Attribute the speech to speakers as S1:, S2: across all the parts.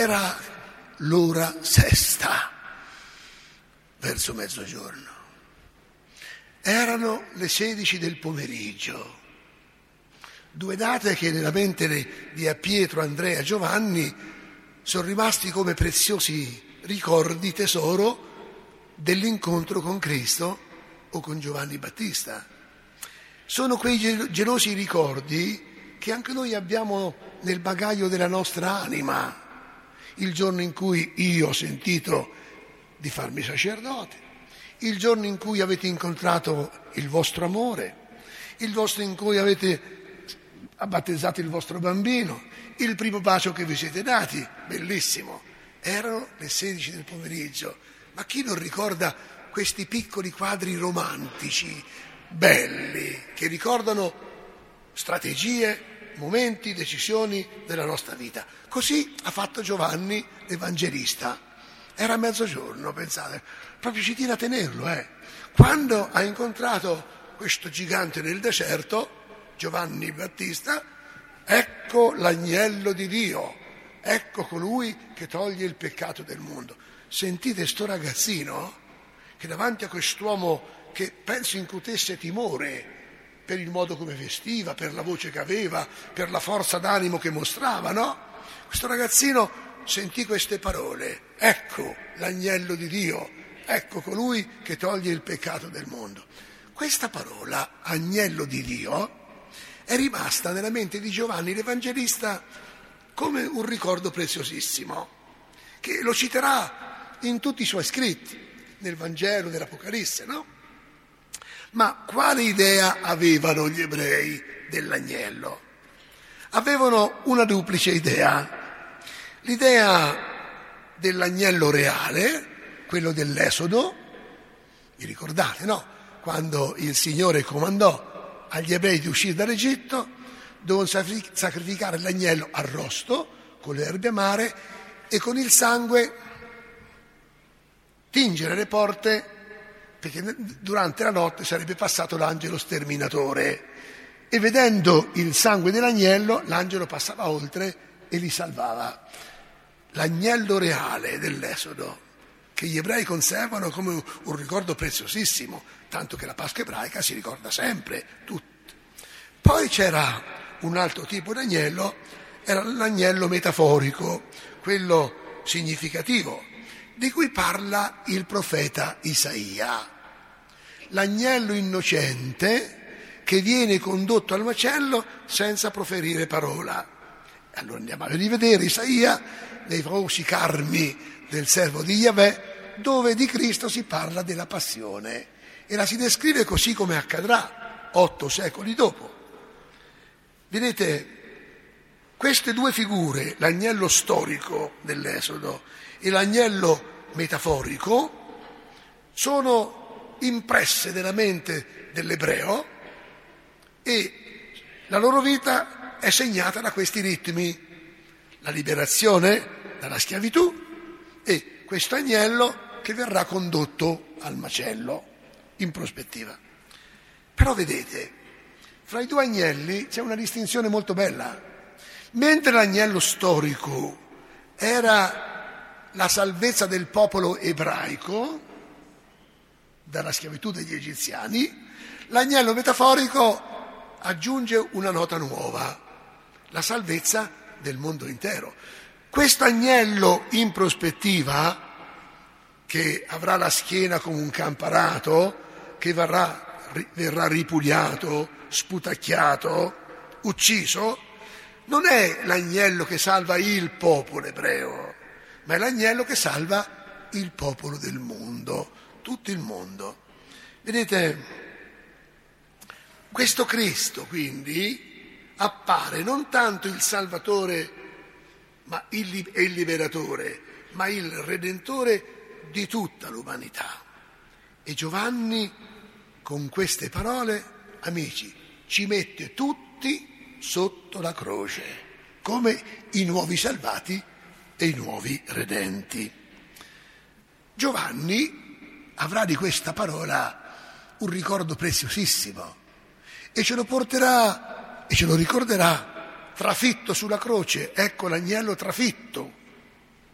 S1: Era l'ora sesta, verso mezzogiorno. Erano le 16 del pomeriggio. Due date che nella mente di Pietro, Andrea e Giovanni sono rimasti come preziosi ricordi, tesoro dell'incontro con Cristo o con Giovanni Battista. Sono quei gelosi ricordi che anche noi abbiamo nel bagaglio della nostra anima. Il giorno in cui io ho sentito di farmi sacerdote, il giorno in cui avete incontrato il vostro amore, il giorno in cui avete battezzato il vostro bambino, il primo bacio che vi siete dati, bellissimo. Erano le 16 del pomeriggio, ma chi non ricorda questi piccoli quadri romantici, belli, che ricordano strategie, momenti, decisioni della nostra vita? Così ha fatto Giovanni l'Evangelista. Era mezzogiorno, pensate, proprio ci tiene a tenerlo, Quando ha incontrato questo gigante nel deserto, Giovanni Battista, ecco l'agnello di Dio, ecco colui che toglie il peccato del mondo. Sentite sto ragazzino che davanti a quest'uomo che penso incutesse timore per il modo come vestiva, per la voce che aveva, per la forza d'animo che mostrava, no? Questo ragazzino sentì queste parole: ecco l'agnello di Dio, ecco colui che toglie il peccato del mondo. Questa parola, agnello di Dio, è rimasta nella mente di Giovanni l'Evangelista come un ricordo preziosissimo, che lo citerà in tutti i suoi scritti, nel Vangelo, nell'Apocalisse, no? Ma quale idea avevano gli ebrei dell'agnello? Avevano una duplice idea. L'idea dell'agnello reale, quello dell'Esodo, vi ricordate, no? Quando il Signore comandò agli ebrei di uscire dall'Egitto, dovevano sacrificare l'agnello arrosto, con le erbe amare, e con il sangue tingere le porte, perché durante la notte sarebbe passato l'angelo sterminatore, e vedendo il sangue dell'agnello l'angelo passava oltre e li salvava. L'agnello reale dell'Esodo, che gli ebrei conservano come un ricordo preziosissimo, tanto che la Pasqua ebraica si ricorda sempre, tutti. Poi c'era un altro tipo di agnello, era l'agnello metaforico, quello significativo, di cui parla il profeta Isaia. L'agnello innocente che viene condotto al macello senza proferire parola. Allora andiamo a rivedere Isaia nei famosi carmi del servo di Yahweh, dove di Cristo si parla della passione e la si descrive così come accadrà 8 secoli dopo. Vedete, queste due figure, l'agnello storico dell'Esodo e l'agnello metaforico, sono impresse nella mente dell'ebreo e la loro vita è segnata da questi ritmi: la liberazione dalla schiavitù e questo agnello che verrà condotto al macello in prospettiva. Però vedete, fra i due agnelli c'è una distinzione molto bella. Mentre l'agnello storico era la salvezza del popolo ebraico dalla schiavitù degli egiziani, l'agnello metaforico aggiunge una nota nuova: la salvezza del mondo intero. Questo agnello in prospettiva, che avrà la schiena come un camparato, che verrà ripuliato, sputacchiato, ucciso, non è l'agnello che salva il popolo ebreo, ma è l'agnello che salva il popolo del mondo, tutto il mondo. Vedete, questo Cristo quindi appare non tanto il Salvatore e il Liberatore, ma il Redentore di tutta l'umanità. E Giovanni con queste parole, amici, ci mette tutti sotto la croce, come i nuovi salvati e i nuovi redenti. Giovanni avrà di questa parola un ricordo preziosissimo e ce lo porterà e ce lo ricorderà trafitto sulla croce. Ecco l'agnello trafitto,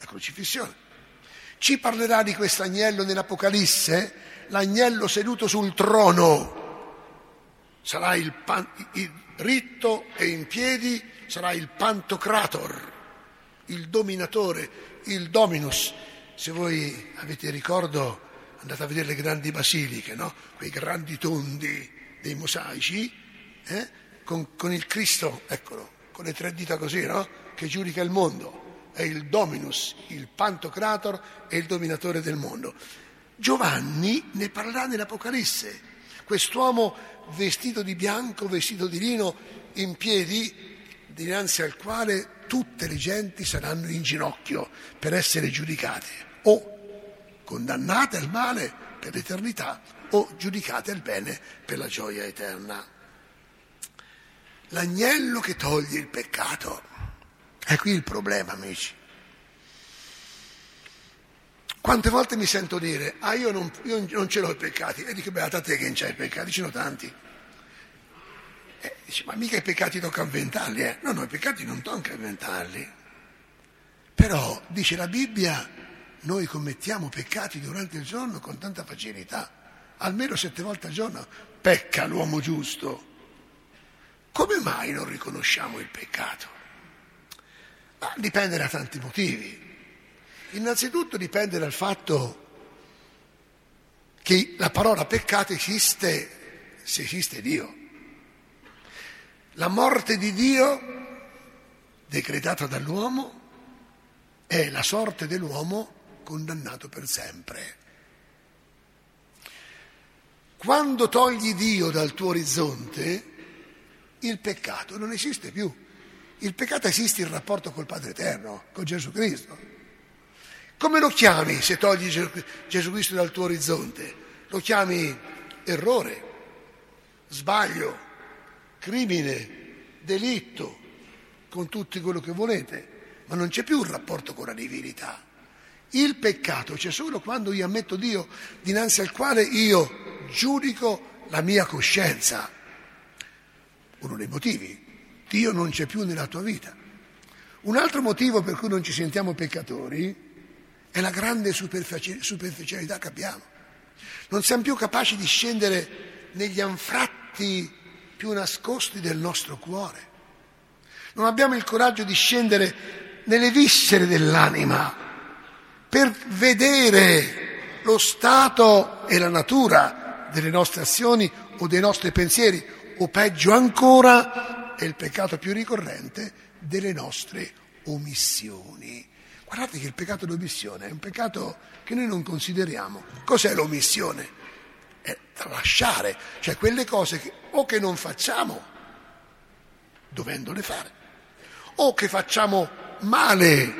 S1: la crocifissione. Ci parlerà di questo agnello nell'Apocalisse, l'agnello seduto sul trono. Sarà il ritto e in piedi sarà il Pantocrator, il dominatore, il Dominus. Se voi avete ricordo, andate a vedere le grandi basiliche, no? Quei grandi tondi dei mosaici, con il Cristo, eccolo, con le 3 dita così, no? Che giudica il mondo. È il Dominus, il Pantocrator e il dominatore del mondo. Giovanni ne parlerà nell'Apocalisse. Quest'uomo vestito di bianco, vestito di lino, in piedi, dinanzi al quale tutte le genti saranno in ginocchio per essere giudicate, o condannate al male per l'eternità, o giudicate al bene per la gioia eterna. L'agnello che toglie il peccato. È qui il problema, amici. Quante volte mi sento dire, io non ce l'ho i peccati, e dico, beata te che non c'hai i peccati, ce ne sono tanti. Dice, ma mica i peccati tocca inventarli, No, i peccati non tocca inventarli. Però, dice la Bibbia, noi commettiamo peccati durante il giorno con tanta facilità, almeno 7 volte al giorno pecca l'uomo giusto. Come mai non riconosciamo il peccato? Ma dipende da tanti motivi. Innanzitutto dipende dal fatto che la parola peccato esiste se esiste Dio. La morte di Dio, decretata dall'uomo, è la sorte dell'uomo condannato per sempre. Quando togli Dio dal tuo orizzonte, il peccato non esiste più. Il peccato esiste in rapporto col Padre Eterno, con Gesù Cristo. Come lo chiami se togli Gesù Cristo dal tuo orizzonte? Lo chiami errore, sbaglio, crimine, delitto, con tutto quello che volete, ma non c'è più un rapporto con la divinità. Il peccato c'è solo quando io ammetto Dio dinanzi al quale io giudico la mia coscienza. Uno dei motivi. Dio non c'è più nella tua vita. Un altro motivo per cui non ci sentiamo peccatori è la grande superficialità che abbiamo. Non siamo più capaci di scendere negli anfratti più nascosti del nostro cuore. Non abbiamo il coraggio di scendere nelle viscere dell'anima per vedere lo stato e la natura delle nostre azioni o dei nostri pensieri, o peggio ancora, è il peccato più ricorrente, delle nostre omissioni. Guardate che il peccato d'omissione è un peccato che noi non consideriamo. Cos'è l'omissione? È tralasciare, cioè quelle cose che non facciamo dovendole fare, o che facciamo male,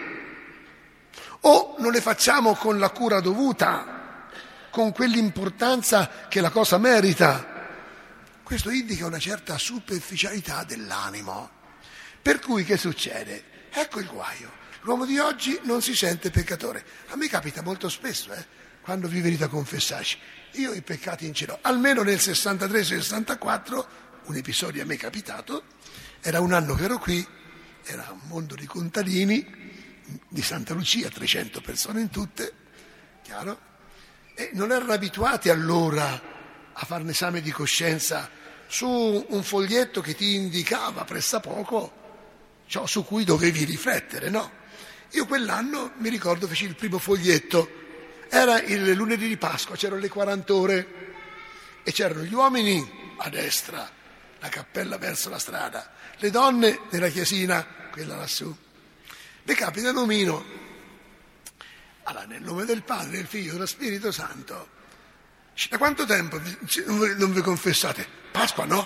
S1: o non le facciamo con la cura dovuta, con quell'importanza che la cosa merita. Questo indica una certa superficialità dell'animo. Per cui che succede? Ecco il guaio. L'uomo di oggi non si sente peccatore. A me capita molto spesso, quando vi venite a confessarci. Io i peccati in ce l'ho. Almeno nel 63-64, un episodio a me è capitato, era un anno che ero qui, era un mondo di contadini, di Santa Lucia, 300 persone in tutte, chiaro? E non erano abituati allora a fare un esame di coscienza su un foglietto che ti indicava pressappoco ciò su cui dovevi riflettere, no? Io quell'anno, mi ricordo, feci il primo foglietto, era il lunedì di Pasqua, c'erano le 40 ore e c'erano gli uomini a destra, la cappella verso la strada, le donne nella chiesina, quella lassù. Mi capita un omino, allora, nel nome del Padre, del Figlio e dello Spirito Santo, da quanto tempo non vi confessate? Pasqua no?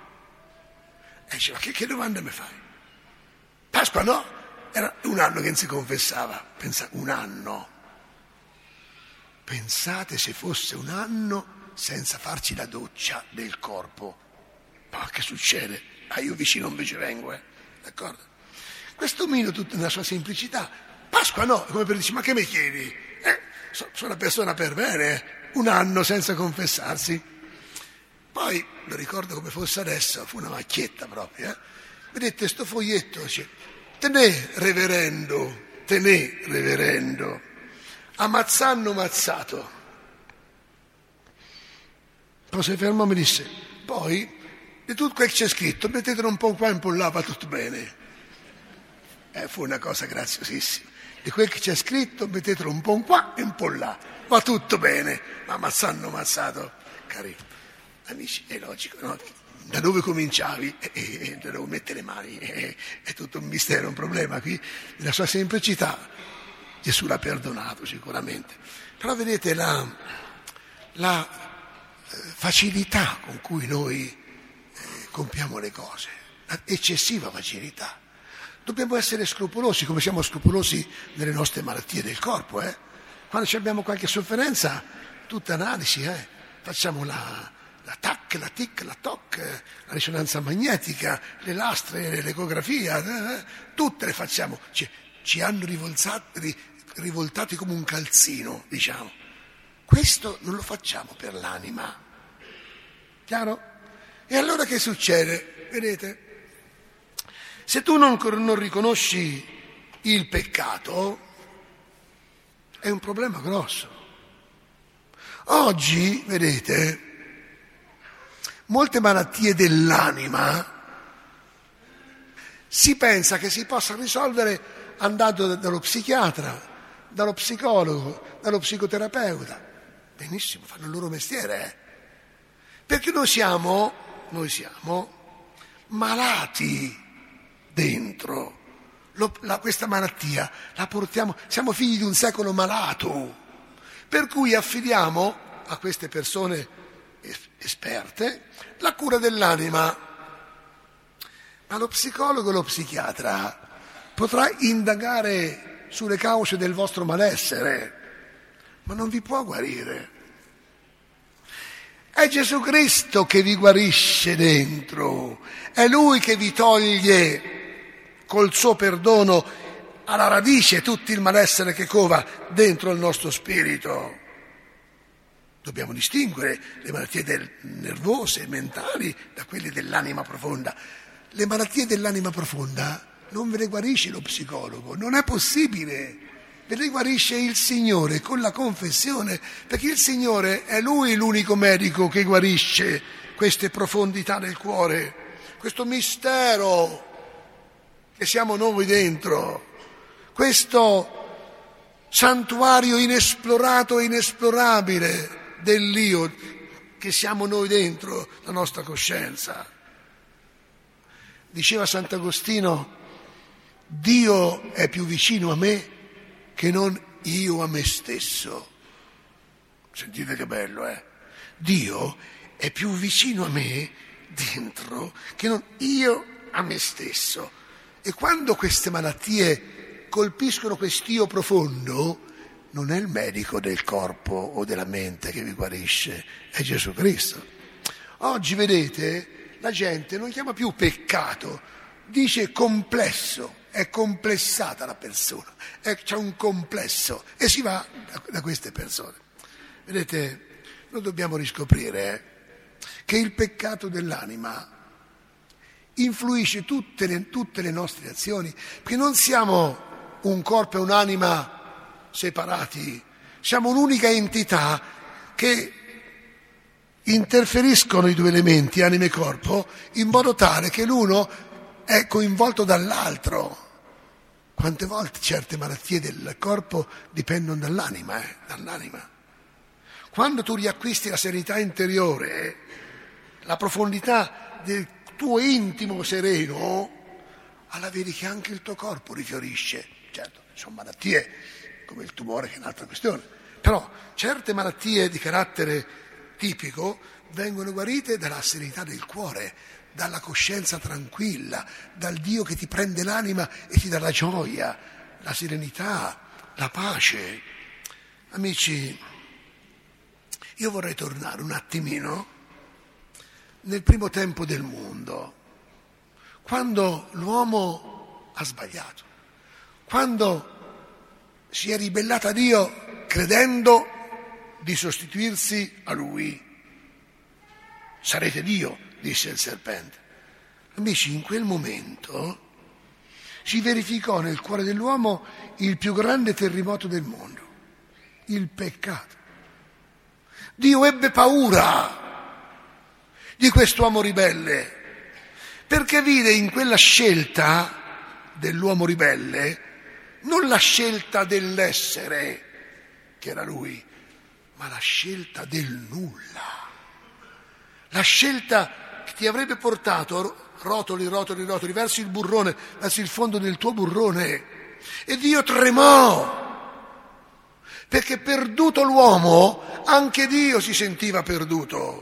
S1: E dice, ma che domanda mi fai? Pasqua no? Era un anno che non si confessava. Pensa, un anno. Pensate se fosse un anno senza farci la doccia del corpo. Ma che succede? Io vicino non vi ci vengo, d'accordo? Questo omino, tutta nella sua semplicità, Pasqua no, come per dire, ma che mi chiedi? Sono una persona per bene, un anno senza confessarsi. Poi, lo ricordo come fosse adesso, fu una macchietta proprio, Vedete, sto foglietto, dice, tenè, reverendo, tenè, reverendo, ammazzanno mazzato. Poi si fermò e mi disse, poi di tutto quel che c'è scritto mettetelo un po' qua e un po' là, va tutto bene. Fu una cosa graziosissima. Di quel che c'è scritto mettetelo un po' qua e un po' là, va tutto bene. Ma ammazzanno mazzato, cari amici, è logico, no? Da dove cominciavi? Da dove mette le mani? È tutto un mistero, un problema qui. Nella sua semplicità Gesù l'ha perdonato sicuramente. Però vedete la facilità con cui noi compiamo le cose, eccessiva facilità. Dobbiamo essere scrupolosi, come siamo scrupolosi nelle nostre malattie del corpo. Quando abbiamo qualche sofferenza, tutta analisi, facciamo la TAC, la TIC, la TOC, la risonanza magnetica, le lastre, l'ecografia, tutte le facciamo. Ci hanno rivoltati come un calzino, diciamo. Questo non lo facciamo per l'anima. Chiaro? E allora che succede? Vedete? Se tu non riconosci il peccato, è un problema grosso. Oggi, vedete, molte malattie dell'anima si pensa che si possa risolvere andando dallo psichiatra, dallo psicologo, dallo psicoterapeuta. Benissimo, fanno il loro mestiere, perché noi siamo malati dentro. Questa malattia la portiamo, siamo figli di un secolo malato, per cui affidiamo a queste persone esperte la cura dell'anima. Ma lo psicologo e lo psichiatra potrà indagare sulle cause del vostro malessere, ma non vi può guarire. È Gesù Cristo che vi guarisce dentro, è Lui che vi toglie col suo perdono alla radice tutto il malessere che cova dentro il nostro spirito. Dobbiamo distinguere le malattie nervose, mentali, da quelle dell'anima profonda. Le malattie dell'anima profonda non ve le guarisce lo psicologo, non è possibile. Ve le guarisce il Signore con la confessione, perché il Signore è Lui l'unico medico che guarisce queste profondità del cuore, questo mistero che siamo noi dentro, questo santuario inesplorato e inesplorabile dell'Io che siamo noi dentro la nostra coscienza. Diceva Sant'Agostino, Dio è più vicino a me che non io a me stesso. Sentite che bello, Dio è più vicino a me dentro che non io a me stesso. E quando queste malattie colpiscono quest'io profondo, non è il medico del corpo o della mente che vi guarisce, è Gesù Cristo. Oggi, vedete, la gente non chiama più peccato, dice complesso. È complessata la persona, c'è un complesso e si va da queste persone. Vedete, noi dobbiamo riscoprire che il peccato dell'anima influisce tutte le nostre azioni, perché non siamo un corpo e un'anima separati, siamo un'unica entità che interferiscono i due elementi, anima e corpo, in modo tale che l'uno è coinvolto dall'altro. Quante volte certe malattie del corpo dipendono dall'anima, dall'anima. Quando tu riacquisti la serenità interiore, la profondità del tuo intimo sereno, allora vedi che anche il tuo corpo rifiorisce. Certo, sono malattie come il tumore, che è un'altra questione, però certe malattie di carattere tipico vengono guarite dalla serenità del cuore, dalla coscienza tranquilla, dal Dio che ti prende l'anima e ti dà la gioia, la serenità, la pace. Amici, io vorrei tornare un attimino nel primo tempo del mondo, quando l'uomo ha sbagliato, quando si è ribellato a Dio credendo di sostituirsi a Lui. Sarete Dio, disse il serpente. Amici, in quel momento si verificò nel cuore dell'uomo il più grande terremoto del mondo, il peccato. Dio ebbe paura di quest'uomo ribelle, perché vide in quella scelta dell'uomo ribelle non la scelta dell'essere, che era lui, ma la scelta del nulla. La scelta che ti avrebbe portato rotoli verso il burrone, verso il fondo del tuo burrone. E Dio tremò, perché perduto l'uomo, anche Dio si sentiva perduto.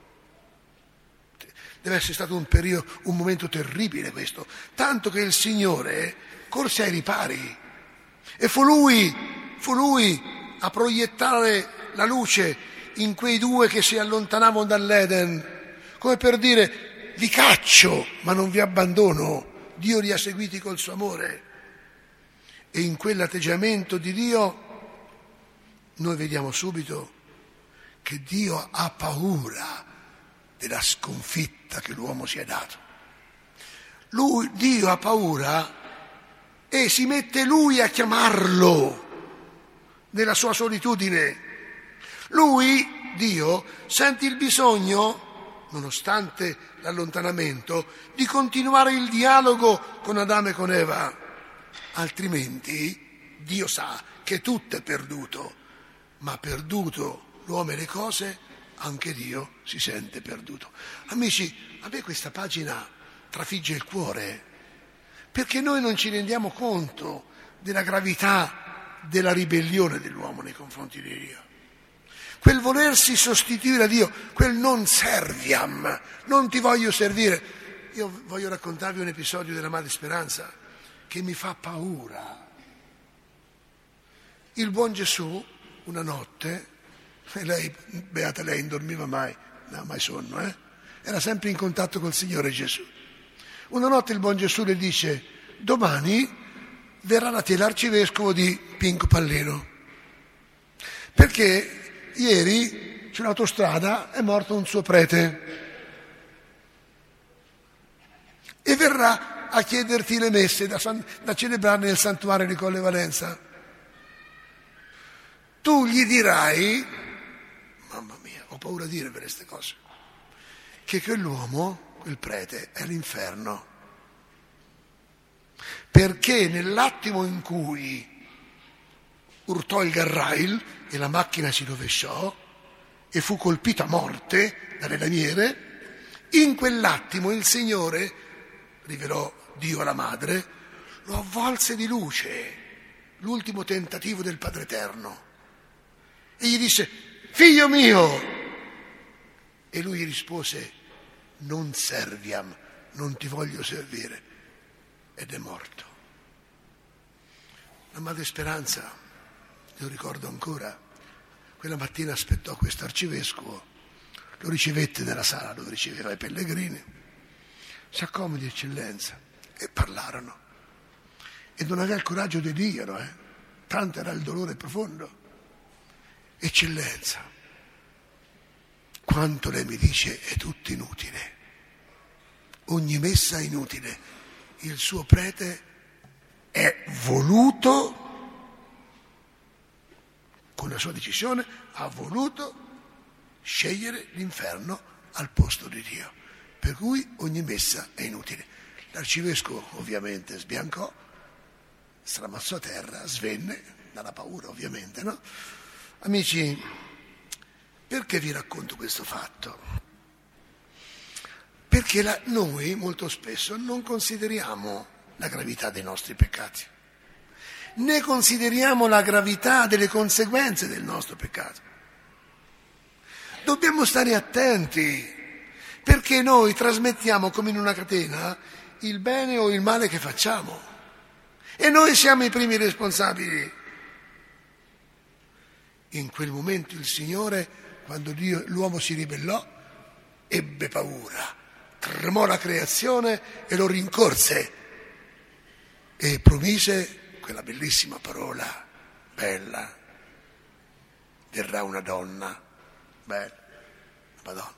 S1: Deve essere stato un momento terribile questo, tanto che il Signore corse ai ripari e fu lui a proiettare la luce in quei due che si allontanavano dall'Eden, come per dire: vi caccio ma non vi abbandono. Dio li ha seguiti col suo amore, e in quell'atteggiamento di Dio noi vediamo subito che Dio ha paura della sconfitta che l'uomo si è dato. Dio ha paura e si mette lui a chiamarlo nella sua solitudine. Dio, sente il bisogno, nonostante l'allontanamento, di continuare il dialogo con Adamo e con Eva. Altrimenti Dio sa che tutto è perduto, ma perduto l'uomo e le cose, anche Dio si sente perduto. Amici, a me questa pagina trafigge il cuore, perché noi non ci rendiamo conto della gravità della ribellione dell'uomo nei confronti di Dio. Quel volersi sostituire a Dio, quel non serviam, non ti voglio servire. Io voglio raccontarvi un episodio della Madre Speranza che mi fa paura. Il buon Gesù, una notte, e lei, beata lei, non dormiva mai, non aveva mai sonno, era sempre in contatto col Signore Gesù. Una notte il buon Gesù le dice: domani verrà da te l'arcivescovo di Pinco Pallino, perché ieri sull'autostrada è morto un suo prete e verrà a chiederti le messe da celebrare nel santuario di Colle Valenza. Tu gli dirai, mamma mia, ho paura di dire per queste cose, che quell'uomo, quel prete, è l'inferno, perché nell'attimo in cui urtò il garrail e la macchina si rovesciò e fu colpito a morte dalle lamiere, in quell'attimo il Signore rivelò Dio alla madre, lo avvolse di luce, l'ultimo tentativo del Padre Eterno, e gli disse: figlio mio, e lui gli rispose: non serviam, non ti voglio servire, ed è morto. La Madre Speranza, lo ricordo ancora, quella mattina aspettò questo arcivescovo, lo ricevette nella sala dove riceveva i pellegrini, si accomodi eccellenza, e parlarono, e non aveva il coraggio di dirlo, tanto era il dolore profondo. Eccellenza, quanto lei mi dice è tutto inutile, ogni messa è inutile, il suo prete è voluto, con la sua decisione, ha voluto scegliere l'inferno al posto di Dio, per cui ogni messa è inutile. L'arcivescovo ovviamente sbiancò, stramazzò a terra, svenne, dalla paura ovviamente, no? Amici, perché vi racconto questo fatto? Perché noi molto spesso non consideriamo la gravità dei nostri peccati, né consideriamo la gravità delle conseguenze del nostro peccato. Dobbiamo stare attenti, perché noi trasmettiamo come in una catena il bene o il male che facciamo, e noi siamo i primi responsabili. In quel momento il Signore, quando l'uomo si ribellò, ebbe paura, tremò la creazione e lo rincorse e promise quella bellissima parola, bella: verrà una donna, bella, Madonna,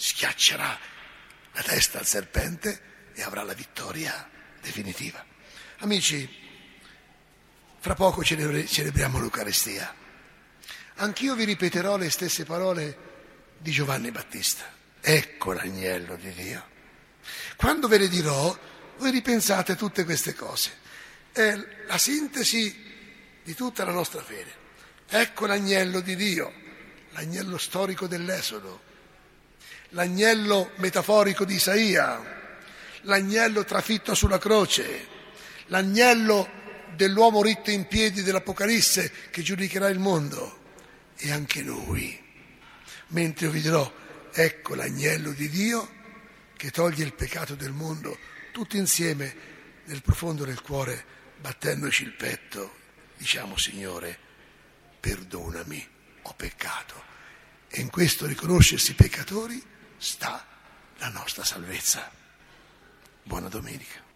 S1: schiaccerà la testa al serpente e avrà la vittoria definitiva. Amici, fra poco celebriamo l'Eucaristia. Anch'io vi ripeterò le stesse parole di Giovanni Battista. Ecco l'agnello di Dio. Quando ve le dirò, voi ripensate a tutte queste cose. È la sintesi di tutta la nostra fede. Ecco l'agnello di Dio, l'agnello storico dell'Esodo, l'agnello metaforico di Isaia, l'agnello trafitto sulla croce, l'agnello dell'uomo ritto in piedi dell'Apocalisse che giudicherà il mondo. E anche noi, mentre io vi dirò, ecco l'agnello di Dio che toglie il peccato del mondo, tutti insieme nel profondo del cuore, battendoci il petto, diciamo: Signore, perdonami, ho peccato. E in questo riconoscersi peccatori sta la nostra salvezza. Buona domenica.